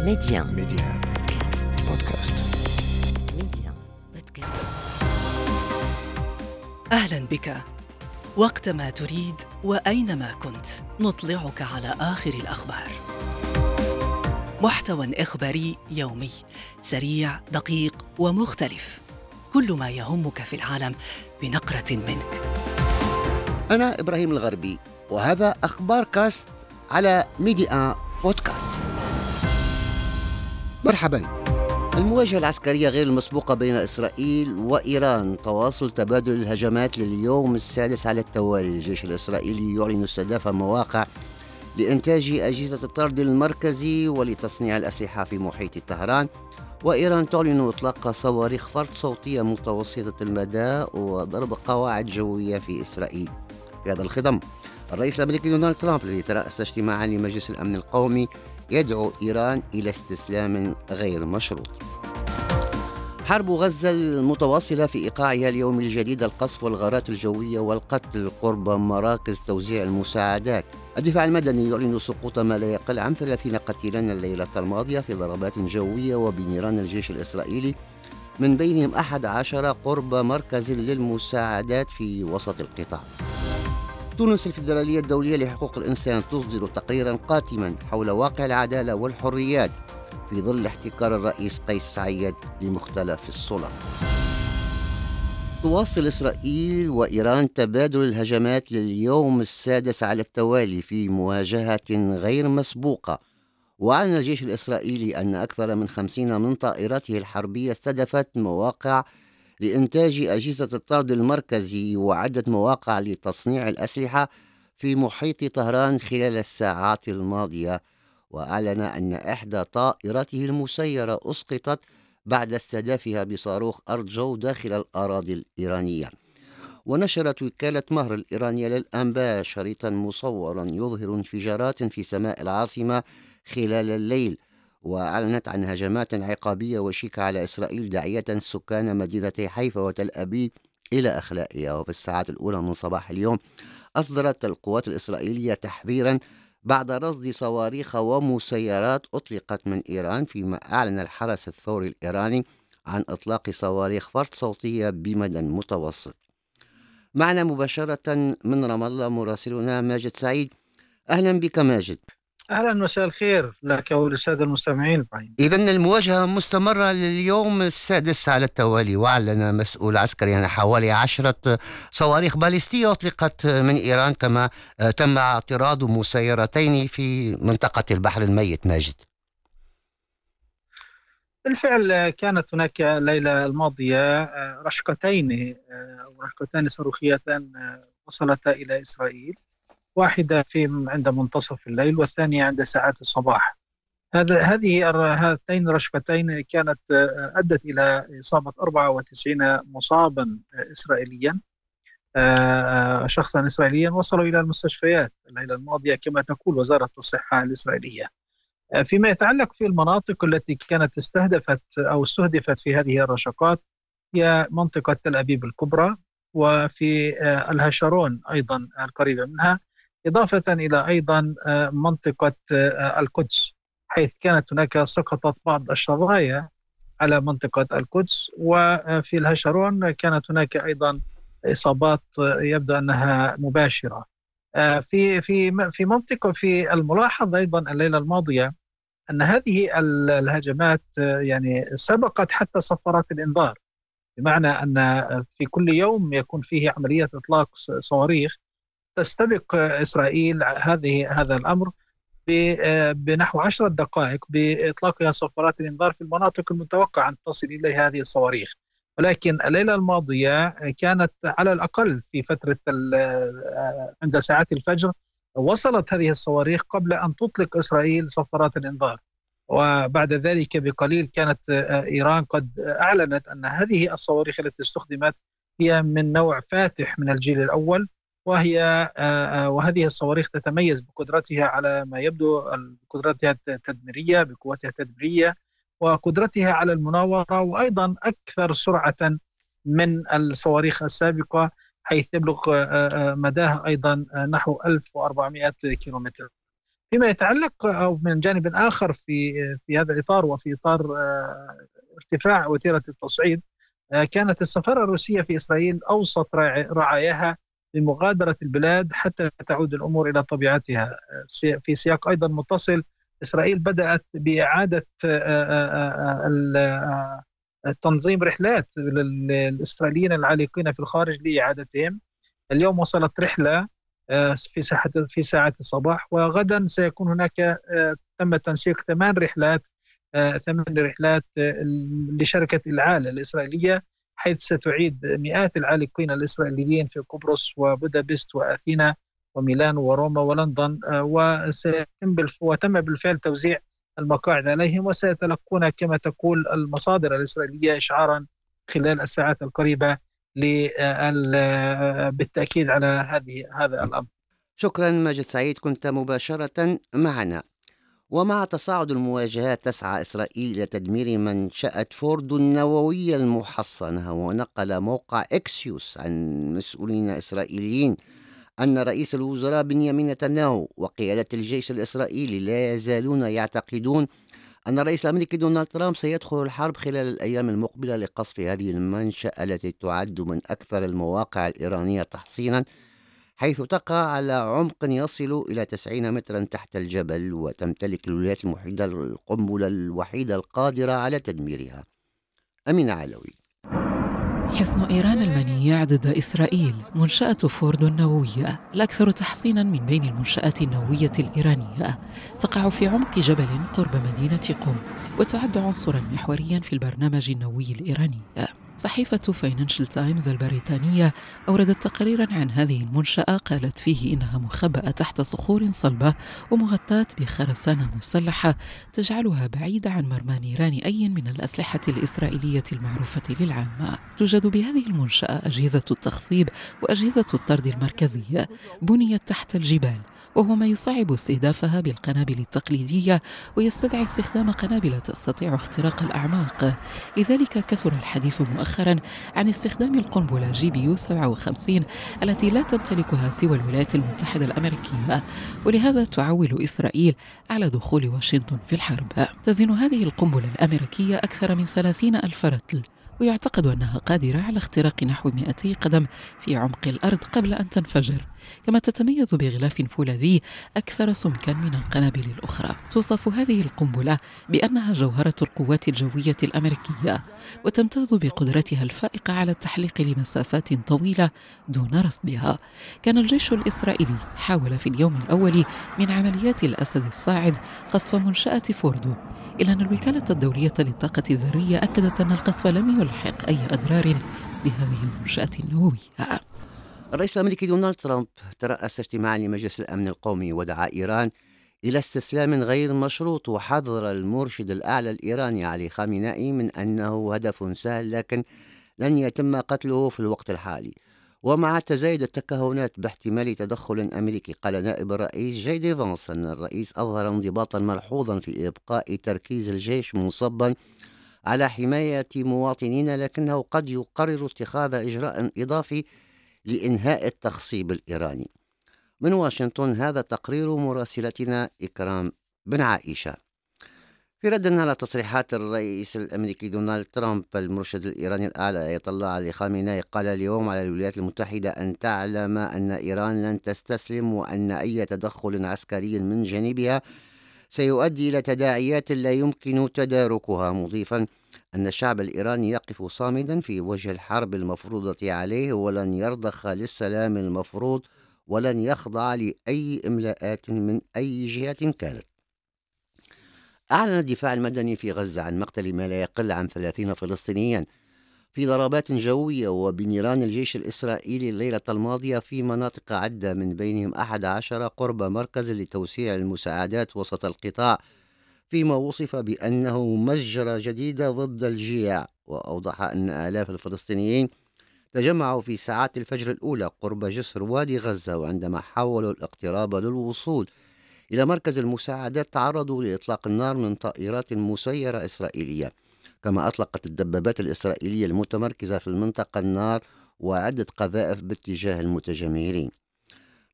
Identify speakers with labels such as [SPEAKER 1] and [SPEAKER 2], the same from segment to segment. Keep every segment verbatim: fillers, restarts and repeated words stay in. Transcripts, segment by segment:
[SPEAKER 1] ميديان
[SPEAKER 2] ميديان بودكاست.
[SPEAKER 1] ميديان بودكاست.
[SPEAKER 3] أهلاً بك. وقتما تريد وأينما كنت نطلعك على آخر الأخبار. محتوى إخباري يومي سريع دقيق ومختلف، كل ما يهمك في العالم بنقرة منك.
[SPEAKER 2] أنا إبراهيم الغربي، وهذا أخبار كاست على ميديان بودكاست. مرحباً. المواجهة العسكرية غير المسبوقة بين إسرائيل وإيران، تواصل تبادل الهجمات لليوم السادس على التوالي. الجيش الإسرائيلي يعلن استهداف مواقع لإنتاج أجهزة الطرد المركزي ولتصنيع الأسلحة في محيط طهران، وإيران تعلن إطلاق صواريخ فرد صوتية متوسطة المدى وضرب قواعد جوية في إسرائيل. في هذا الخضم، الرئيس الأمريكي دونالد ترامب الذي ترأس اجتماعا لمجلس الأمن القومي يدعو إيران إلى استسلام غير مشروط. حرب غزة المتواصلة في إيقاعها اليوم الجديد القصف والغارات الجوية والقتل قرب مراكز توزيع المساعدات. الدفاع المدني يعلن سقوط ما لا يقل عن ثلاثين قتيلا الليلة الماضية في ضربات جوية وبنيران الجيش الإسرائيلي، من بينهم أحد عشر قرب مركز للمساعدات في وسط القطاع. تونس الفيدرالية الدولية لحقوق الإنسان تصدر تقريرا قاتما حول واقع العدالة والحريات في ظل احتكار الرئيس قيس سعيد لمختلف السلطات. تواصل إسرائيل وإيران تبادل الهجمات لليوم السادس على التوالي في مواجهة غير مسبوقة. وأعلن الجيش الإسرائيلي أن أكثر من خمسين من طائراته الحربية استهدفت مواقع لإنتاج أجهزة الطرد المركزي وعدة مواقع لتصنيع الأسلحة في محيط طهران خلال الساعات الماضية. وأعلن أن إحدى طائراته المسيرة أسقطت بعد استهدافها بصاروخ أرض جو داخل الأراضي الإيرانية. ونشرت وكالة مهر الإيرانية للأنباء شريطا مصورا يظهر انفجارات في سماء العاصمة خلال الليل، وأعلنت عن هجمات عقابية وشيكة على إسرائيل، داعية سكان مدينتي حيفا وتل أبيب إلى أخلاقها. وفي الساعات الأولى من صباح اليوم أصدرت القوات الإسرائيلية تحذيرا بعد رصد صواريخ ومسيرات أطلقت من إيران، فيما أعلن الحرس الثوري الإيراني عن إطلاق صواريخ فرد صوتية بمدى متوسط. معنا مباشرة من رام الله مراسلنا ماجد سعيد. أهلا بك ماجد.
[SPEAKER 4] أهلا، مساء الخير لك وللسادة المستمعين.
[SPEAKER 2] إذن المواجهة مستمرة لليوم السادس على التوالي، وأعلن مسؤول عسكري أن حوالي عشرة صواريخ باليستية أطلقت من إيران، كما تم اعتراض مسيرتين في منطقة البحر الميت. ماجد،
[SPEAKER 4] بالفعل كانت هناك الليلة الماضية رشقتين أو رشقتان صاروخيتان وصلتا إلى إسرائيل، واحدة في عند منتصف الليل والثانية عند ساعات الصباح. هذا هذه هاتين الرشقتين كانت أدت إلى إصابة أربعة وتسعين مصابا إسرائيليا، شخصا إسرائيليا وصلوا إلى المستشفيات الليلة الماضية كما تقول وزارة الصحة الإسرائيلية. فيما يتعلق في المناطق التي كانت استهدفت أو استهدفت في هذه الرشقات، هي منطقة تل أبيب الكبرى وفي الهشرون أيضا القريبة منها، إضافة إلى أيضا منطقة القدس، حيث كانت هناك سقطت بعض الشظايا على منطقة القدس. وفي الهشرون كانت هناك أيضا إصابات يبدو أنها مباشرة. في في في منطقة في الملاحظ أيضا الليلة الماضية أن هذه الهجمات يعني سبقت حتى صفارات الإنذار، بمعنى أن في كل يوم يكون فيه عملية إطلاق صواريخ تستبق إسرائيل هذه هذا الأمر بنحو عشرة دقائق بإطلاقها صفارات الإنذار في المناطق المتوقع أن تصل إليها هذه الصواريخ. ولكن الليلة الماضية كانت على الأقل في فترة عند ساعات الفجر وصلت هذه الصواريخ قبل أن تطلق إسرائيل صفارات الإنذار، وبعد ذلك بقليل كانت إيران قد أعلنت أن هذه الصواريخ التي استخدمت هي من نوع فاتح من الجيل الأول، وهي وهذه الصواريخ تتميز بقدرتها على ما يبدو بقدرتها التدميرية بقوتها التدميرية وقدرتها على المناورة، وأيضا أكثر سرعة من الصواريخ السابقة، حيث يبلغ مداها أيضا نحو ألف وأربعمائة كيلومتر. فيما يتعلق أو من جانب آخر في في هذا الإطار وفي إطار آه، ارتفاع وتيرة التصعيد، آه، كانت السفارة الروسية في إسرائيل أوصت رعا- رعاياها بمغادرة البلاد حتى تعود الأمور إلى طبيعتها. آه، في في سياق أيضا متصل، إسرائيل بدأت بإعادة آه، آه، آه، ال- آه، تنظيم رحلات للإسرائيليين العالقين في الخارج لإعادتهم. اليوم وصلت رحلة آه، في ساعة في ساعة الصباح، وغدا سيكون هناك آه، تم تنسيق ثمان رحلات آه، ثمان رحلات آه، لشركة العال الإسرائيلية، حيث ستعيد مئات العالقين الإسرائيليين في قبرص وبودابست وأثينا وميلان وروما ولندن، آه، وسيتم بالف... وتم بالفعل توزيع المقاعد عليهم، وسيتلقون كما تقول المصادر الإسرائيلية إشعارا خلال الساعات القريبة لل- بالتأكيد على هذه هذا الأمر.
[SPEAKER 2] شكرا ماجد سعيد، كنت مباشرة معنا. ومع تصاعد المواجهات تسعى إسرائيل إلى تدمير منشأة فوردو النووية المحصنة. ونقل موقع إكسيوس عن مسؤولين إسرائيليين أن رئيس الوزراء بنيامين نتنياهو وقيادة الجيش الإسرائيلي لا يزالون يعتقدون أن الرئيس الأمريكي دونالد ترامب سيدخل الحرب خلال الأيام المقبلة لقصف هذه المنشأة التي تعد من أكثر المواقع الإيرانية تحصينا، حيث تقع على عمق يصل إلى تسعين مترا تحت الجبل، وتمتلك الولايات المتحدة القنبلة الوحيدة القادرة على تدميرها. أمين علوي.
[SPEAKER 5] حصن إيران المنيع ضد إسرائيل، منشأة فوردو النووية الأكثر تحصيناً من بين المنشآت النووية الإيرانية، تقع في عمق جبل قرب مدينة قم، وتعد عنصراً محورياً في البرنامج النووي الإيراني. صحيفة فاينانشال تايمز البريطانية أوردت تقريراً عن هذه المنشأة قالت فيه إنها مخبأة تحت صخور صلبة ومغطاة بخرسانة مسلحة تجعلها بعيدة عن مرمى نيران أي من الأسلحة الإسرائيلية المعروفة للعامة. توجد بهذه المنشأة أجهزة التخصيب وأجهزة الطرد المركزية، بنيت تحت الجبال، وهو ما يصعب استهدافها بالقنابل التقليدية ويستدعي استخدام قنابل تستطيع اختراق الأعماق. لذلك كثر الحديث مؤخرا عن استخدام القنبلة جي بي يو سبعة وخمسين التي لا تمتلكها سوى الولايات المتحدة الأمريكية، ولهذا تعول إسرائيل على دخول واشنطن في الحرب. تزن هذه القنبلة الأمريكية أكثر من ثلاثين ألف رطل، ويعتقد أنها قادرة على اختراق نحو مئتي قدم في عمق الأرض قبل أن تنفجر، كما تتميز بغلاف فولاذي أكثر سمكاً من القنابل الأخرى. توصف هذه القنبلة بأنها جوهرة القوات الجوية الأمريكية، وتمتاز بقدرتها الفائقة على التحليق لمسافات طويلة دون رصدها. كان الجيش الإسرائيلي حاول في اليوم الأول من عمليات الأسد الصاعد قصف منشأة فوردو، إلا أن الوكالة الدولية للطاقة الذرية أكدت أن القصف لم يلحق أي أضرار بهذه المنشأة النووية.
[SPEAKER 2] الرئيس الأمريكي دونالد ترامب ترأس اجتماعا لمجلس الأمن القومي ودعا إيران إلى استسلام غير مشروط، وحذر المرشد الأعلى الإيراني علي خامنائي من أنه هدف سهل لكن لن يتم قتله في الوقت الحالي. ومع تزايد التكهنات باحتمال تدخل أمريكي، قال نائب الرئيس جاي دي فانس أن الرئيس أظهر انضباطا ملحوظا في إبقاء تركيز الجيش منصبا على حماية مواطنين، لكنه قد يقرر اتخاذ إجراء إضافي لإنهاء التخصيب الإيراني. من واشنطن هذا تقرير مراسلتنا إكرام بن عائشة. في رد على تصريحات الرئيس الأمريكي دونالد ترامب، المرشد الإيراني الأعلى آية الله علي خامنائي قال اليوم على الولايات المتحدة أن تعلم أن إيران لن تستسلم، وأن أي تدخل عسكري من جانبها سيؤدي إلى تداعيات لا يمكن تداركها، مضيفا أن الشعب الإيراني يقف صامدا في وجه الحرب المفروضة عليه، ولن يرضخ للسلام المفروض، ولن يخضع لأي إملاءات من أي جهة كانت. أعلن الدفاع المدني في غزة عن مقتل ما لا يقل عن ثلاثين فلسطينيا في ضربات جوية وبنيران الجيش الإسرائيلي الليلة الماضية في مناطق عدة، من بينهم أحد عشر قرب مركز لتوسيع المساعدات وسط القطاع، فيما وصف بأنه مسجرة جديدة ضد الجياع. وأوضح أن آلاف الفلسطينيين تجمعوا في ساعات الفجر الأولى قرب جسر وادي غزة، وعندما حاولوا الاقتراب للوصول إلى مركز المساعدات تعرضوا لإطلاق النار من طائرات مسيرة إسرائيلية، كما أطلقت الدبابات الإسرائيلية المتمركزة في المنطقة النار وعدة قذائف باتجاه المتجمهرين.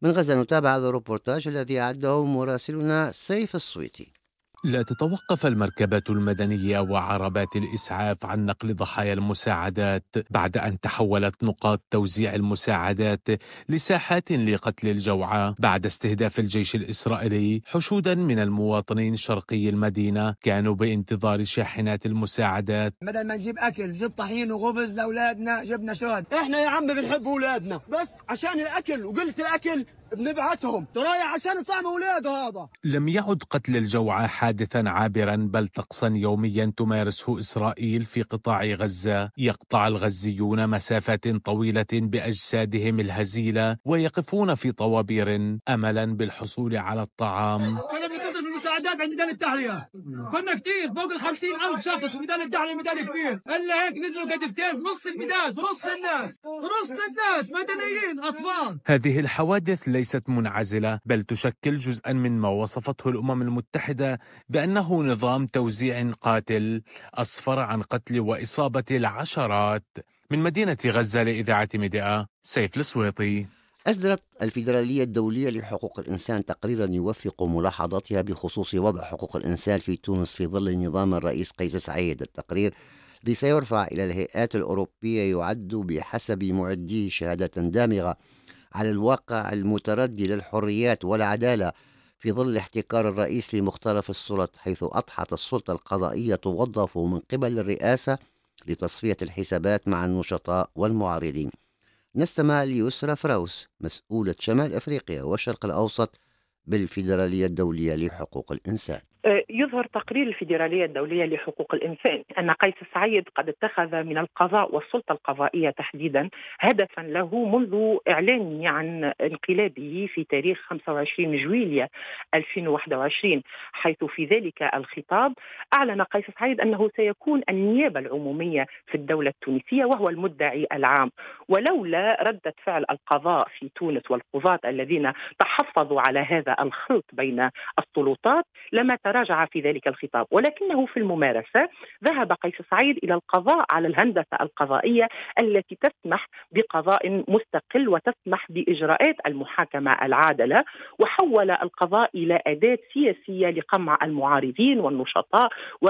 [SPEAKER 2] من غزة نتابع هذا الروبورتاج الذي أعده مراسلنا سيف السويتي.
[SPEAKER 6] لا تتوقف المركبات المدنية وعربات الإسعاف عن نقل ضحايا المساعدات بعد أن تحولت نقاط توزيع المساعدات لساحات لقتل الجوعى بعد استهداف الجيش الإسرائيلي حشودا من المواطنين شرقي المدينة كانوا بانتظار شاحنات المساعدات.
[SPEAKER 7] بدل ما نجيب أكل جيب طحين وخبز لأولادنا جبنا شهد. إحنا يا عم بنحب أولادنا بس عشان الأكل وقلة الأكل بنبعتهم ترايح عشان يطعموا أولاده. هذا
[SPEAKER 6] لم يعد قتل الجوعى حادثا عابرا بل طقسا يوميا تمارسه إسرائيل في قطاع غزة. يقطع الغزيون مسافات طويلة بأجسادهم الهزيلة ويقفون في طوابير أملا بالحصول على الطعام.
[SPEAKER 7] كنا بنتصل بالمساعدات عند ميدان التحرية، كنا كتير فوق الخمسين ألف شخص في ميدان التحرية. ميدان كبير إلا هيك نزلوا قدفتين في نص الميدان، في نص الناس في نص الناس مدنيين أطفال.
[SPEAKER 6] هذه الحوادث ليست منعزلة بل تشكل جزءا من ما وصفته الأمم المتحدة بأنه نظام توزيع قاتل أسفر عن قتل وإصابة العشرات. من مدينة غزة لإذاعة ميديا سيف السويطي.
[SPEAKER 2] أصدرت الفيدرالية الدولية لحقوق الإنسان تقريرا يوثق ملاحظاتها بخصوص وضع حقوق الإنسان في تونس في ظل نظام الرئيس قيس سعيد. التقرير الذي سيرفع إلى الهيئات الأوروبية يعد بحسب معديه شهادة دامغة على الواقع المتردي للحريات والعدالة في ظل احتكار الرئيس لمختلف السلط، حيث أضحت السلطة القضائية توظف من قبل الرئاسة لتصفية الحسابات مع النشطاء والمعارضين. نستمع ليسرى فراوس مسؤولة شمال أفريقيا والشرق الأوسط بالفيدرالية الدولية لحقوق الإنسان.
[SPEAKER 8] يظهر تقرير الفيدرالية الدولية لحقوق الإنسان أن قيس سعيد قد اتخذ من القضاء والسلطة القضائية تحديدا هدفا له منذ إعلانه عن انقلابه في تاريخ خمسة وعشرين جويلية ألفين وواحد وعشرين، حيث في ذلك الخطاب أعلن قيس سعيد أنه سيكون النيابة العمومية في الدولة التونسية وهو المدعي العام، ولولا ردة فعل القضاء في تونس والقضاة الذين تحفظوا على هذا الخلط بين السلطات لما تراجع في ذلك الخطاب. ولكنه في الممارسة ذهب قيس سعيد إلى القضاء على الهندسة القضائية التي تسمح بقضاء مستقل وتسمح بإجراءات المحاكمة العادلة، وحول القضاء إلى أداة سياسية لقمع المعارضين والنشطاء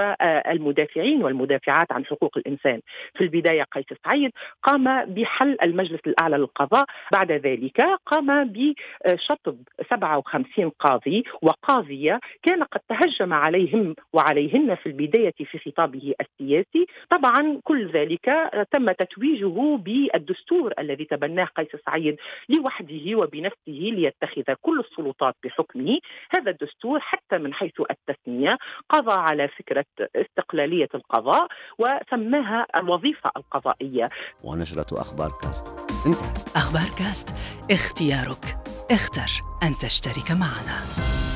[SPEAKER 8] والمدافعين والمدافعات عن حقوق الإنسان. في البداية قيس سعيد قام بحل المجلس الأعلى للقضاء، بعد ذلك قام بشطب سبعة وخمسين قاضي وقاضية كان قد تهجم عليهم وعليهن في البداية في خطابه السياسي. طبعا كل ذلك تم تتويجه بالدستور الذي تبناه قيس سعيد لوحده وبنفسه ليتخذ كل السلطات بحكمه. هذا الدستور حتى من حيث التسمية قضى على فكرة استقلالية القضاء وسماها الوظيفة القضائية.
[SPEAKER 2] ونشرة أخبار كاست انتهت.
[SPEAKER 3] أخبار كاست، اختيارك، اختر أن تشترك معنا.